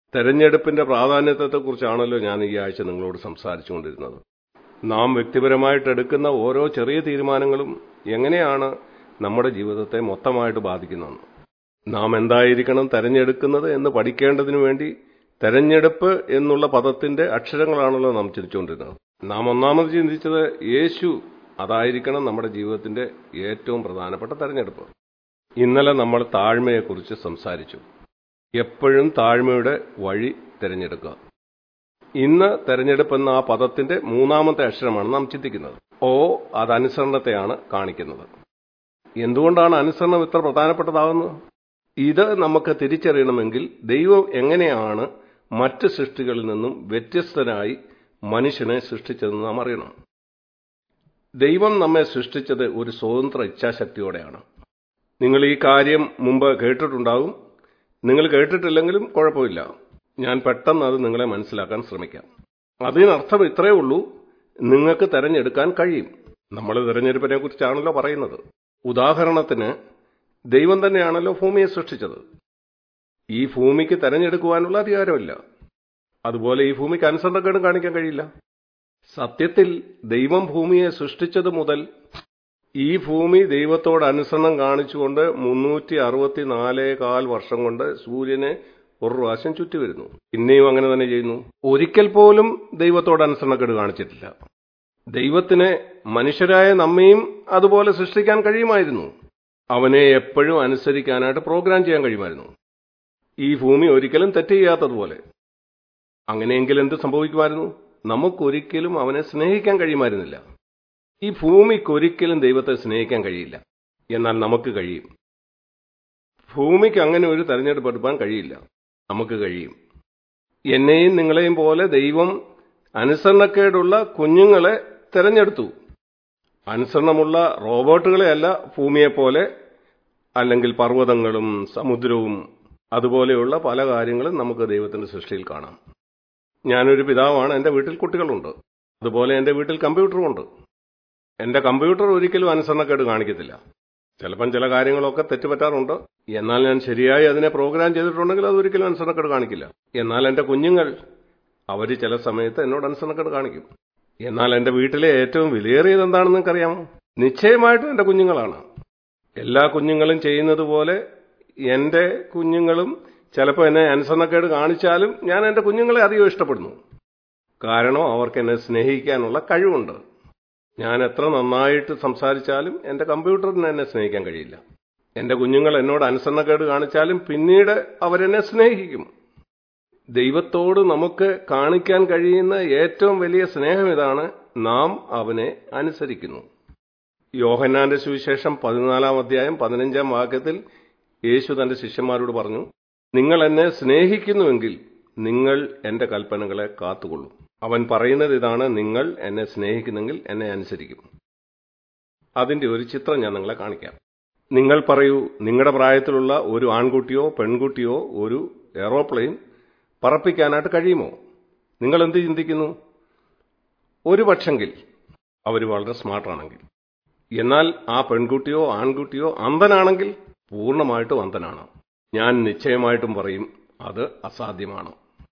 തെരഞ്ഞെടുപ്പിന്റെ പ്രാധാന്യത്തെക്കുറിച്ചാണല്ലോ ഞാൻ ഈ ആഴ്ച നിങ്ങളോട് സംസാരിച്ചുകൊണ്ടിരുന്നത്. നാം വ്യക്തിപരമായിട്ട് എടുക്കുന്ന ഓരോ ചെറിയ തീരുമാനങ്ങളും എങ്ങനെയാണ് നമ്മുടെ ജീവിതത്തെ മൊത്തമായിട്ട് ബാധിക്കുന്നതെന്ന്. നാം എന്തായിരിക്കണം തെരഞ്ഞെടുക്കുന്നത് എന്ന് പഠിക്കേണ്ടതിനു വേണ്ടി തെരഞ്ഞെടുപ്പ് എന്നുള്ള പദത്തിന്റെ അക്ഷരങ്ങളാണല്ലോ നാം ചിന്തിച്ചുകൊണ്ടിരുന്നത്. നാം ഒന്നാമത് ചിന്തിച്ചത് യേശു അതായിരിക്കണം നമ്മുടെ ജീവിതത്തിന്റെ ഏറ്റവും പ്രധാനപ്പെട്ട തെരഞ്ഞെടുപ്പ്. ഇന്നലെ നമ്മൾ താഴ്മയെക്കുറിച്ച് സംസാരിച്ചു. എപ്പോഴും താഴ്മയുടെ വഴി തിരഞ്ഞെടുക്കുക. ഇന്ന് തെരഞ്ഞെടുപ്പ് എന്ന ആ പദത്തിന്റെ മൂന്നാമത്തെ അക്ഷരമാണ് നാം ചിന്തിക്കുന്നത്. ഓ, അത് അനുസരണത്തെയാണ് കാണിക്കുന്നത്. എന്തുകൊണ്ടാണ് അനുസരണം ഇത്ര പ്രധാനപ്പെട്ടതാകുന്നത്? ഇത് നമുക്ക് തിരിച്ചറിയണമെങ്കിൽ ദൈവം എങ്ങനെയാണ് മറ്റ് സൃഷ്ടികളിൽ നിന്നും വ്യത്യസ്തനായി മനുഷ്യനെ സൃഷ്ടിച്ചതെന്ന് നാം അറിയണം. ദൈവം നമ്മെ സൃഷ്ടിച്ചത് ഒരു സ്വതന്ത്ര ഇച്ഛാശക്തിയോടെയാണ്. നിങ്ങൾ ഈ കാര്യം മുമ്പ് കേട്ടിട്ടുണ്ടാകും. നിങ്ങൾ കേട്ടിട്ടില്ലെങ്കിലും കുഴപ്പമില്ല, ഞാൻ പെട്ടെന്ന് അത് നിങ്ങളെ മനസ്സിലാക്കാൻ ശ്രമിക്കാം. അതിനർത്ഥം ഇത്രയേ ഉള്ളൂ, നിങ്ങൾക്ക് തെരഞ്ഞെടുക്കാൻ കഴിയും. നമ്മൾ തെരഞ്ഞെടുപ്പിനെ കുറിച്ചാണല്ലോ പറയുന്നത്. ഉദാഹരണത്തിന്, ദൈവം തന്നെയാണല്ലോ ഭൂമിയെ സൃഷ്ടിച്ചത്. ഈ ഭൂമിക്ക് തെരഞ്ഞെടുക്കുവാനുള്ള അധികാരമില്ല. അതുപോലെ ഈ ഭൂമിക്ക് അനുസരണക്കേടും കാണിക്കാൻ കഴിയില്ല. സത്യത്തിൽ ദൈവം ഭൂമിയെ സൃഷ്ടിച്ചത് മുതൽ ഈ ഭൂമി ദൈവത്തോട് അനുസരണം കാണിച്ചുകൊണ്ട് 364 വർഷം കൊണ്ട് സൂര്യനെ ഒരു പ്രാവശ്യം ചുറ്റി വരുന്നു. പിന്നെയും അങ്ങനെ തന്നെ ചെയ്യുന്നു. ഒരിക്കൽ പോലും ദൈവത്തോട് അനുസരണക്കേട് കാണിച്ചിട്ടില്ല. ദൈവത്തിന് മനുഷ്യരായ നമ്മയും അതുപോലെ സൃഷ്ടിക്കാൻ കഴിയുമായിരുന്നു. അവനെ എപ്പോഴും അനുസരിക്കാനായിട്ട് പ്രോഗ്രാം ചെയ്യാൻ കഴിയുമായിരുന്നു. ഈ ഭൂമി ഒരിക്കലും തെറ്റ് ചെയ്യാത്തതുപോലെ. അങ്ങനെയെങ്കിൽ എന്ത് സംഭവിക്കുമായിരുന്നു? നമുക്കൊരിക്കലും അവനെ സ്നേഹിക്കാൻ കഴിയുമായിരുന്നില്ല. ഈ ഭൂമിക്കൊരിക്കലും ദൈവത്തെ സ്നേഹിക്കാൻ കഴിയില്ല. എന്നാൽ നമുക്ക് കഴിയും. ഭൂമിക്ക് അങ്ങനെ ഒരു തെരഞ്ഞെടുപ്പ് എടുക്കാൻ കഴിയില്ല. നമുക്ക് കഴിയും. എന്നെയും നിങ്ങളെയും പോലെ ദൈവം അനുസരണക്കേടുള്ള കുഞ്ഞുങ്ങളെ തെരഞ്ഞെടുത്തു. അനുസരണമുള്ള റോബോട്ടുകളെയല്ല, ഭൂമിയെപ്പോലെ അല്ലെങ്കിൽ പർവ്വതങ്ങളും സമുദ്രവും അതുപോലെയുള്ള പല കാര്യങ്ങളും നമുക്ക് ദൈവത്തിന്റെ സൃഷ്ടിയിൽ കാണാം. ഞാനൊരു പിതാവാണ്. എൻ്റെ വീട്ടിൽ കുട്ടികളുണ്ട്. അതുപോലെ എൻ്റെ വീട്ടിൽ കമ്പ്യൂട്ടറുമുണ്ട്. എൻ്റെ കമ്പ്യൂട്ടർ ഒരിക്കലും അനുസരണക്കേട് കാണിക്കത്തില്ല. ചിലപ്പം ചില കാര്യങ്ങളൊക്കെ തെറ്റുപറ്റാറുണ്ട്. എന്നാൽ ഞാൻ ശരിയായി അതിനെ പ്രോഗ്രാം ചെയ്തിട്ടുണ്ടെങ്കിൽ അതൊരിക്കലും അനുസരണക്കേട് കാണിക്കില്ല. എന്നാൽ എൻ്റെ കുഞ്ഞുങ്ങൾ, അവർ ചില സമയത്ത് എന്നോട് അനുസരണക്കേട് കാണിക്കും. എന്നാൽ എൻ്റെ വീട്ടിലെ ഏറ്റവും വിലയേറിയത് എന്താണെന്ന് നിങ്ങൾക്കറിയാമോ? നിശ്ചയമായിട്ടും എൻ്റെ കുഞ്ഞുങ്ങളാണ്. എല്ലാ കുഞ്ഞുങ്ങളും ചെയ്യുന്നത് പോലെ എൻ്റെ കുഞ്ഞുങ്ങളും ചിലപ്പോൾ എന്നെ അനുസരണക്കേട് കാണിച്ചാലും ഞാൻ എൻ്റെ കുഞ്ഞുങ്ങളെ അധികം ഇഷ്ടപ്പെടുന്നു. കാരണം അവർക്ക് എന്നെ സ്നേഹിക്കാനുള്ള കഴിവുണ്ട്. ഞാൻ എത്ര നന്നായിട്ട് സംസാരിച്ചാലും എൻ്റെ കമ്പ്യൂട്ടറിന് എന്നെ സ്നേഹിക്കാൻ കഴിയില്ല. എൻ്റെ കുഞ്ഞുങ്ങൾ എന്നോട് അനുസരണക്കേട് കാണിച്ചാലും പിന്നീട് അവരെന്നെ സ്നേഹിക്കും. ദൈവത്തോട് നമുക്ക് കാണിക്കാൻ കഴിയുന്ന ഏറ്റവും വലിയ സ്നേഹം ഇതാണ്, നാം അവനെ അനുസരിക്കുന്നു. യോഹന്നാന്റെ സുവിശേഷം 14 അധ്യായം 15 വാക്യത്തിൽ യേശു തന്റെ ശിഷ്യന്മാരോട് പറഞ്ഞു, നിങ്ങൾ എന്നെ സ്നേഹിക്കുന്നുവെങ്കിൽ നിങ്ങൾ എന്റെ കൽപ്പനകളെ കാത്തുകൊള്ളും. അവൻ പറയുന്നത് ഇതാണ്, നിങ്ങൾ എന്നെ സ്നേഹിക്കുന്നെങ്കിൽ എന്നെ അനുസരിക്കും. അതിന്റെ ഒരു ചിത്രം ഞാൻ നിങ്ങളെ കാണിക്കാം. നിങ്ങൾ പറയൂ, നിങ്ങളുടെ പ്രായത്തിലുള്ള ഒരു ആൺകുട്ടിയോ പെൺകുട്ടിയോ ഒരു എയ്റോപ്ലെയിൻ പറപ്പിക്കാനായിട്ട് കഴിയുമോ? നിങ്ങൾ എന്ത് ചിന്തിക്കുന്നു? ഒരു പക്ഷെങ്കിൽ അവർ വളരെ സ്മാർട്ടാണെങ്കിൽ. എന്നാൽ ആ പെൺകുട്ടിയോ ആൺകുട്ടിയോ അന്ധനാണെങ്കിൽ പൂർണ്ണമായിട്ടും അന്ധനാണ്. ഞാൻ നിശ്ചയമായിട്ടും പറയും, അത് അസാധ്യമാണ്.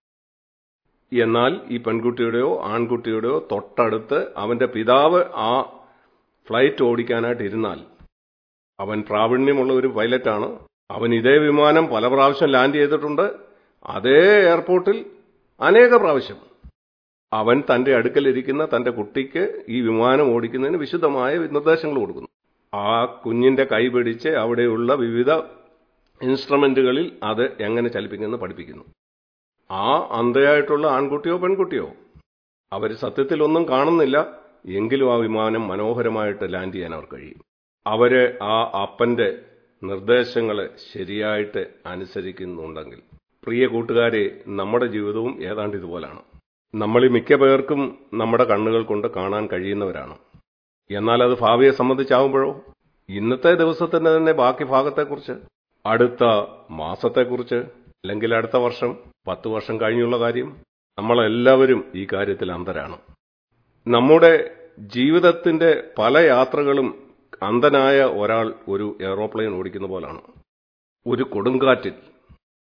എന്നാൽ ഈ പെൺകുട്ടിയുടെയോ ആൺകുട്ടിയുടെയോ തൊട്ടടുത്ത് അവന്റെ പിതാവ് ആ ഫ്ലൈറ്റ് ഓടിക്കാനായിട്ട് ഇരുന്നാൽ, അവൻ പ്രാവീണ്യമുള്ള ഒരു പൈലറ്റാണ്. അവൻ ഇതേ വിമാനം പല പ്രാവശ്യം ലാൻഡ് ചെയ്തിട്ടുണ്ട്, അതേ എയർപോർട്ടിൽ അനേക പ്രാവശ്യം. അവൻ തന്റെ അടുക്കലിരിക്കുന്ന തന്റെ കുട്ടിക്ക് ഈ വിമാനം ഓടിക്കുന്നതിന് വിശദമായ നിർദ്ദേശങ്ങൾ കൊടുക്കുന്നു. ആ കുഞ്ഞിന്റെ കൈ പിടിച്ച് അവിടെയുള്ള വിവിധ ഇൻസ്ട്രുമെന്റുകളിൽ അത് എങ്ങനെ ചലിപ്പിക്കുമെന്ന് പഠിപ്പിക്കുന്നു. ആ അന്ധയായിട്ടുള്ള ആൺകുട്ടിയോ പെൺകുട്ടിയോ അവർ സത്യത്തിൽ ഒന്നും കാണുന്നില്ല, എങ്കിലും ആ വിമാനം മനോഹരമായിട്ട് ലാൻഡ് ചെയ്യാൻ അവർ കഴിയും. അവര് ആ അപ്പന്റെ നിർദ്ദേശങ്ങളെ ശരിയായിട്ട് അനുസരിക്കുന്നുണ്ടെങ്കിൽ. പ്രിയ കൂട്ടുകാരെ, നമ്മുടെ ജീവിതവും ഏതാണ്ട് ഇതുപോലാണ്. നമ്മൾ മിക്ക പേർക്കും നമ്മുടെ കണ്ണുകൾ കൊണ്ട് കാണാൻ കഴിയുന്നവരാണ്. എന്നാൽ അത് ഭാവിയെ സംബന്ധിച്ചാവുമ്പോഴോ, ഇന്നത്തെ ദിവസത്തിന്റെ തന്നെ ബാക്കി ഭാഗത്തെക്കുറിച്ച്, അടുത്ത മാസത്തെക്കുറിച്ച്, അല്ലെങ്കിൽ അടുത്ത വർഷം, 10 വർഷം കഴിഞ്ഞുള്ള കാര്യം, നമ്മളെല്ലാവരും ഈ കാര്യത്തിൽ അന്ധരാണ്. നമ്മുടെ ജീവിതത്തിന്റെ പല യാത്രകളും അന്ധനായ ഒരാൾ ഒരു എയ്റോപ്ലെയിൻ ഓടിക്കുന്ന പോലാണ്. ഒരു കൊടുങ്കാറ്റിൽ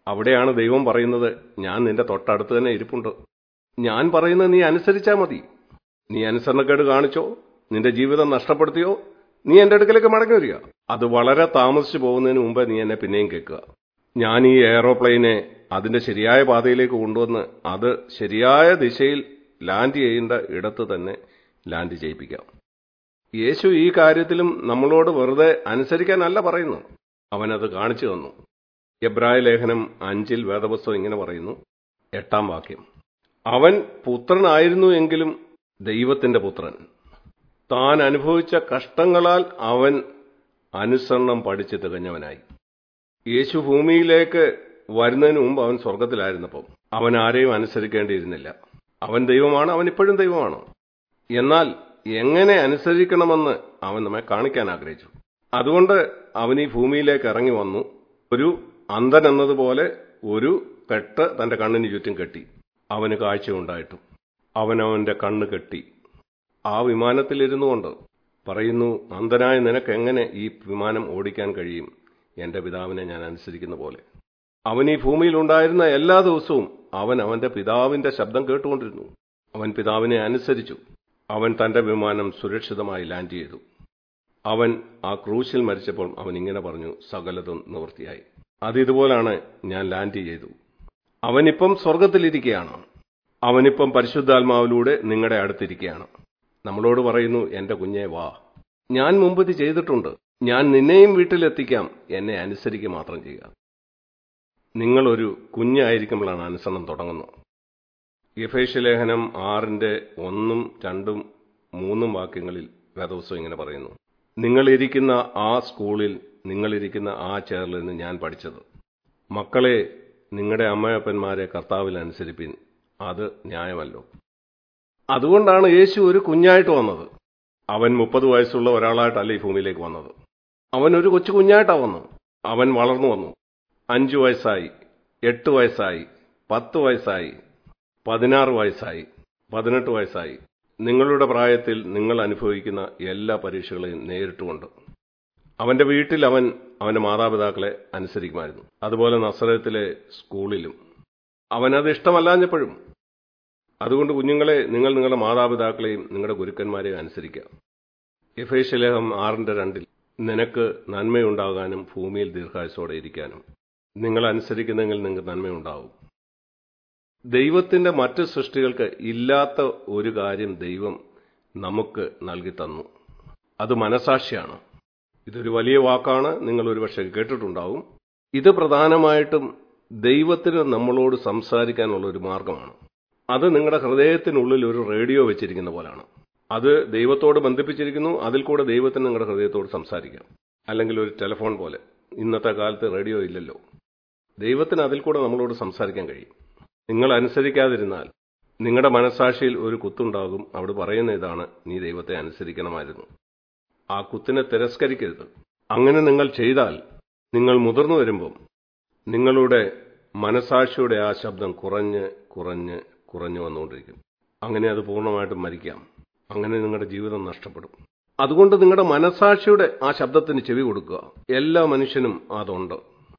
അവിടെയാണ് ദൈവം പറയുന്നത്, ഞാൻ നിന്റെ തൊട്ടടുത്ത് തന്നെ ഇരിപ്പുണ്ട്. ഞാൻ പറയുന്നത് നീ അനുസരിച്ചാൽ മതി. നീ അനുസരണക്കേട് കാണിച്ചോ, നിന്റെ ജീവിതം നഷ്ടപ്പെടുത്തിയോ, നീ എന്റെ അടുക്കലേക്ക് മടങ്ങി വരിക. അത് വളരെ താമസിച്ചു പോകുന്നതിന് മുമ്പ് നീ എന്നെ പിന്നെയും കേൾക്കുക. ഞാൻ ഈ എയറോപ്ലെയിനെ അതിന്റെ ശരിയായ പാതയിലേക്ക് കൊണ്ടുവന്ന് അത് ശരിയായ ദിശയിൽ ലാൻഡ് ചെയ്യേണ്ട ഇടത്ത് തന്നെ ലാൻഡ് ചെയ്യിപ്പിക്കാം. യേശു ഈ കാര്യത്തിലും നമ്മളോട് വെറുതെ അനുസരിക്കാനല്ല പറയുന്നു, അവനത് കാണിച്ചു തന്നു. എബ്രായ ലേഖനം 5 വേദപുസ്തകം ഇങ്ങനെ പറയുന്നു, 8 വാക്യം, അവൻ പുത്രനായിരുന്നു എങ്കിലും ദൈവത്തിന്റെ പുത്രൻ. താൻ അനുഭവിച്ച കഷ്ടങ്ങളാൽ അവൻ അനുസരണം പഠിച്ച് തികഞ്ഞവനായി. യേശു ഭൂമിയിലേക്ക് വരുന്നതിന് മുമ്പ് അവൻ സ്വർഗത്തിലായിരുന്നപ്പോൾ അവൻ ആരെയും അനുസരിക്കേണ്ടിയിരുന്നില്ല. അവൻ ദൈവമാണ്, അവൻ ഇപ്പോഴും ദൈവമാണ്. എന്നാൽ എങ്ങനെ അനുസരിക്കണമെന്ന് അവൻ നമ്മെ കാണിക്കാൻ ആഗ്രഹിച്ചു. അതുകൊണ്ട് അവൻ ഈ ഭൂമിയിലേക്ക് ഇറങ്ങി വന്നു. ഒരു അന്ധൻ എന്നതുപോലെ ഒരു കെട്ട് തന്റെ കണ്ണിന് ചുറ്റും കെട്ടി. അവന് കാഴ്ചയുണ്ടായിട്ടും അവനവന്റെ കണ്ണ് കെട്ടി. ആ വിമാനത്തിലിരുന്നു കൊണ്ട് പറയുന്നു, അന്ധനായ നിനക്ക് എങ്ങനെ ഈ വിമാനം ഓടിക്കാൻ കഴിയും? എന്റെ പിതാവിനെ ഞാൻ അനുസരിക്കുന്ന പോലെ. അവൻ ഈ ഭൂമിയിലുണ്ടായിരുന്ന എല്ലാ ദിവസവും അവൻ അവന്റെ പിതാവിന്റെ ശബ്ദം കേട്ടുകൊണ്ടിരുന്നു. അവൻ പിതാവിനെ അനുസരിച്ചു. അവൻ തന്റെ വിമാനം സുരക്ഷിതമായി ലാൻഡ് ചെയ്തു. അവൻ ആ ക്രൂശിൽ മരിച്ചപ്പോൾ അവൻ ഇങ്ങനെ പറഞ്ഞു, സകലതും നിവൃത്തിയായി. അത് ഇതുപോലാണ് ഞാൻ ലാൻഡ് ചെയ്തു. അവനിപ്പം സ്വർഗത്തിലിരിക്കുകയാണ്. അവനിപ്പം പരിശുദ്ധാത്മാവിലൂടെ നിങ്ങളുടെ അടുത്തിരിക്കുകയാണ്. നമ്മളോട് പറയുന്നു, എന്റെ കുഞ്ഞെ വാ, ഞാൻ മുമ്പ് ഇത് ചെയ്തിട്ടുണ്ട്, ഞാൻ നിന്നെയും വീട്ടിലെത്തിക്കാം, എന്നെ അനുസരിക്കുക മാത്രം ചെയ്യുക. നിങ്ങളൊരു കുഞ്ഞായിരിക്കുമ്പോഴാണ് അനുസരണം തുടങ്ങുന്നത്. എഫേസ്യലേഖനം 6:1, 2, 3 വാക്യങ്ങളിൽ വേദപുസ്തകം ഇങ്ങനെ പറയുന്നു, നിങ്ങളിരിക്കുന്ന ആ സ്കൂളിൽ, നിങ്ങളിരിക്കുന്ന ആ ചെയറിൽ നിന്ന് ഞാൻ പഠിച്ചത്, മക്കളെ നിങ്ങളുടെ അമ്മയപ്പന്മാരെ കർത്താവിൽ അനുസരിപ്പിൻ, അത് ന്യായമല്ലോ. അതുകൊണ്ടാണ് യേശു ഒരു കുഞ്ഞായിട്ട് വന്നത്. അവൻ 30 വയസ്സുള്ള ഒരാളായിട്ടല്ല ഈ ഭൂമിയിലേക്ക് വന്നത്. അവൻ ഒരു കൊച്ചു കുഞ്ഞായിട്ടാണ് വന്നത്. അവൻ വളർന്നു വന്നു. 5 വയസ്സായി, 8 വയസ്സായി, 10 വയസ്സായി, 16 വയസ്സായി, 18 വയസ്സായി. നിങ്ങളുടെ പ്രായത്തിൽ നിങ്ങൾ അനുഭവിക്കുന്ന എല്ലാ പരീക്ഷകളെയും നേരിട്ടുകൊണ്ട് അവന്റെ വീട്ടിൽ അവൻ അവന്റെ മാതാപിതാക്കളെ അനുസരിക്കുമായിരുന്നു. അതുപോലെ നസറത്തിലെ സ്കൂളിലും അവനത് ഇഷ്ടമല്ലാഞ്ഞപ്പോഴും. അതുകൊണ്ട് കുഞ്ഞുങ്ങളെ, നിങ്ങൾ നിങ്ങളുടെ മാതാപിതാക്കളെയും നിങ്ങളുടെ ഗുരുക്കന്മാരെയും അനുസരിക്കുക. എഫേസ്യലേഖനം 6:2, നിനക്ക് നന്മയുണ്ടാകാനും ഭൂമിയിൽ ദീർഘായുസ്സോടെ ഇരിക്കാനും നിങ്ങൾ അനുസരിക്കുന്നെങ്കിൽ നിങ്ങൾക്ക് നന്മയുണ്ടാവും. ദൈവത്തിന്റെ മറ്റ് സൃഷ്ടികൾക്ക് ഇല്ലാത്ത ഒരു കാര്യം ദൈവം നമുക്ക് നൽകി തന്നു. അത് മനസാക്ഷിയാണ്. ഇതൊരു വലിയ വാക്കാണ്, നിങ്ങൾ ഒരുപക്ഷെ കേട്ടിട്ടുണ്ടാവും. ഇത് പ്രധാനമായിട്ടും ദൈവത്തിന് നമ്മളോട് സംസാരിക്കാനുള്ള ഒരു മാർഗമാണ്. അത് നിങ്ങളുടെ ഹൃദയത്തിനുള്ളിൽ ഒരു റേഡിയോ വെച്ചിരിക്കുന്ന പോലാണ്. അത് ദൈവത്തോട് ബന്ധിപ്പിച്ചിരിക്കുന്നു. അതിൽ കൂടെ ദൈവത്തിന് നിങ്ങളുടെ ഹൃദയത്തോട് സംസാരിക്കാം. അല്ലെങ്കിൽ ഒരു ടെലിഫോൺ പോലെ. ഇന്നത്തെ കാലത്ത് റേഡിയോ ഇല്ലല്ലോ. ദൈവത്തിന് അതിൽ കൂടെ നമ്മളോട് സംസാരിക്കാൻ കഴിയും. നിങ്ങൾ അനുസരിക്കാതിരുന്നാൽ നിങ്ങളുടെ മനസാക്ഷിയിൽ ഒരു കുത്തുണ്ടാകും. അവിടെ പറയുന്ന ഇതാണ്, നീ ദൈവത്തെ അനുസരിക്കണമായിരുന്നു. ആ കുത്തിനെ തിരസ്കരിക്കരുത്. അങ്ങനെ നിങ്ങൾ ചെയ്താൽ നിങ്ങൾ മുതിർന്നു വരുമ്പം നിങ്ങളുടെ മനസാക്ഷിയുടെ ആ ശബ്ദം കുറഞ്ഞ് കുറഞ്ഞ് കുറഞ്ഞു വന്നുകൊണ്ടിരിക്കും. അങ്ങനെ അത് പൂർണ്ണമായിട്ടും മരിക്കാം. അങ്ങനെ നിങ്ങളുടെ ജീവിതം നഷ്ടപ്പെടും. അതുകൊണ്ട് നിങ്ങളുടെ മനസാക്ഷിയുടെ ആ ശബ്ദത്തിന് ചെവി കൊടുക്കുക. എല്ലാ മനുഷ്യനും അതുണ്ട്.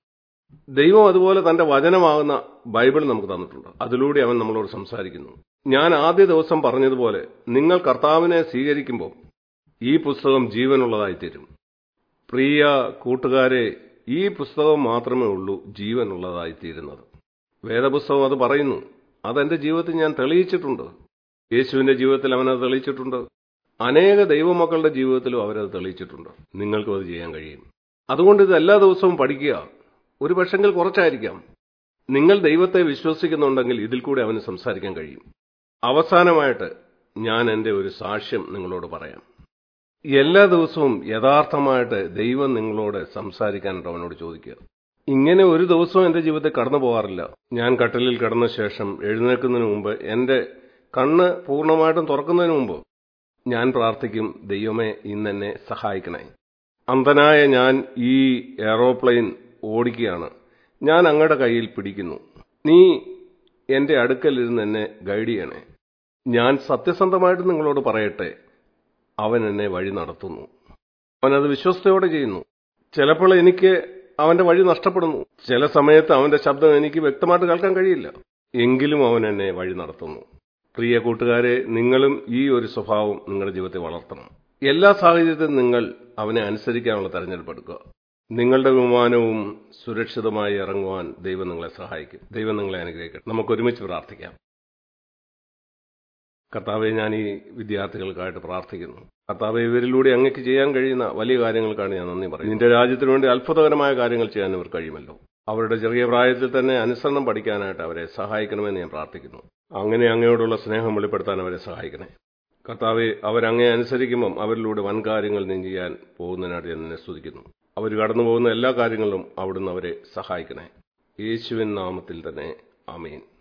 ദൈവം അതുപോലെ തന്റെ വചനമാകുന്ന ബൈബിൾ നമുക്ക് തന്നിട്ടുണ്ട്. അതിലൂടെ അവൻ നമ്മളോട് സംസാരിക്കുന്നു. ഞാൻ ആദ്യ ദിവസം പറഞ്ഞതുപോലെ, നിങ്ങൾ കർത്താവിനെ സ്വീകരിക്കുമ്പോൾ ഈ പുസ്തകം ജീവനുള്ളതായിത്തീരും. പ്രിയ കൂട്ടുകാരെ, ഈ പുസ്തകം മാത്രമേ ഉള്ളൂ ജീവനുള്ളതായിത്തീരുന്നത്. വേദപുസ്തകം അത് പറയുന്നു. അതെന്റെ ജീവിതത്തിൽ ഞാൻ തെളിയിച്ചിട്ടുണ്ട്. യേശുവിന്റെ ജീവിതത്തിൽ അവനത് തെളിയിച്ചിട്ടുണ്ട്. അനേക ദൈവമക്കളുടെ ജീവിതത്തിലും അവരത് തെളിയിച്ചിട്ടുണ്ട്. നിങ്ങൾക്കും അത് ചെയ്യാൻ കഴിയും. അതുകൊണ്ട് ഇത് എല്ലാ ദിവസവും പഠിക്കുക. ഒരു പക്ഷെങ്കിൽ കുറച്ചായിരിക്കാം. നിങ്ങൾ ദൈവത്തെ വിശ്വസിക്കുന്നുണ്ടെങ്കിൽ ഇതിൽ കൂടെ അവന് സംസാരിക്കാൻ കഴിയും. അവസാനമായിട്ട് ഞാൻ എന്റെ ഒരു സാക്ഷ്യം നിങ്ങളോട് പറയാം. എല്ലാ ദിവസവും യഥാർത്ഥമായിട്ട് ദൈവം നിങ്ങളോട് സംസാരിക്കാനായിട്ട് അവനോട് ചോദിക്കുക. ഇങ്ങനെ ഒരു ദിവസവും എന്റെ ജീവിതത്തിൽ കടന്നു പോകാറില്ല. ഞാൻ കട്ടിലിൽ കിടന്ന ശേഷം എഴുന്നേൽക്കുന്നതിന് മുമ്പ്, എന്റെ കണ്ണ് പൂർണ്ണമായിട്ടും തുറക്കുന്നതിന് മുമ്പ് ഞാൻ പ്രാർത്ഥിക്കും, ദൈവമേ ഇന്നെന്നെ സഹായിക്കണേ. അന്ധനായ ഞാൻ ഈ എയറോപ്ലെയിൻ ഓടിക്കുകയാണ്. ഞാൻ അങ്ങയുടെ കയ്യിൽ പിടിക്കുന്നു. നീ എന്റെ അടുക്കലിരുന്ന് എന്നെ ഗൈഡ് ചെയ്യണേ. ഞാൻ സത്യസന്ധമായിട്ട് നിങ്ങളോട് പറയട്ടെ, അവൻ എന്നെ വഴി നടത്തുന്നു. അവനത് വിശ്വസ്തയോടെ ചെയ്യുന്നു. ചിലപ്പോൾ എനിക്ക് അവന്റെ വഴി നഷ്ടപ്പെടുന്നു. ചില സമയത്ത് അവന്റെ ശബ്ദം എനിക്ക് വ്യക്തമായിട്ട് കേൾക്കാൻ കഴിയില്ല. എങ്കിലും അവൻ എന്നെ വഴി നടത്തുന്നു. പ്രിയ കൂട്ടുകാരെ, നിങ്ങളും ഈ ഒരു സ്വഭാവം നിങ്ങളുടെ ജീവിതത്തിൽ വളർത്തണം. എല്ലാ സാഹചര്യത്തിലും നിങ്ങൾ അവനെ അനുസരിക്കാനുള്ള തെരഞ്ഞെടുപ്പ് എടുക്കുക. നിങ്ങളുടെ വിമാനവും സുരക്ഷിതമായി ഇറങ്ങുവാൻ ദൈവം നിങ്ങളെ സഹായിക്കും. ദൈവം നിങ്ങളെ അനുഗ്രഹിക്കട്ടെ. നമുക്ക് ഒരുമിച്ച് പ്രാർത്ഥിക്കാം. കർത്താവെ, ഞാൻ ഈ വിദ്യാർത്ഥികൾക്കായിട്ട് പ്രാർത്ഥിക്കുന്നു. കർത്താവെ, ഇവരിലൂടെ അങ്ങേക്ക് ചെയ്യാൻ കഴിയുന്ന വലിയ കാര്യങ്ങൾക്കാണ് ഞാൻ നന്ദി പറയുന്നത്. നിന്റെ രാജ്യത്തിന് വേണ്ടി അത്ഭുതകരമായ കാര്യങ്ങൾ ചെയ്യാൻ ഇവർ കഴിയുമല്ലോ. അവരുടെ ചെറിയ പ്രായത്തിൽ തന്നെ അനുസരണം പഠിക്കാനായിട്ട് അവരെ സഹായിക്കണമെന്ന് ഞാൻ പ്രാർത്ഥിക്കുന്നു. അങ്ങനെ അങ്ങയോടുള്ള സ്നേഹം വെളിപ്പെടുത്താൻ അവരെ സഹായിക്കണേ. കർത്താവെ, അവരങ്ങേ അനുസരിക്കുമ്പം അവരിലൂടെ വൻ കാര്യങ്ങൾ നീ ചെയ്യാൻ പോകുന്നതിനായിട്ട് ഞാൻ നിന്നെ സ്തുതിക്കുന്നു. അവർ കടന്നു പോകുന്ന എല്ലാ കാര്യങ്ങളിലും അവിടുന്ന് അവരെ സഹായിക്കണേ. യേശുവിൻ നാമത്തിൽ തന്നെ ആമേൻ.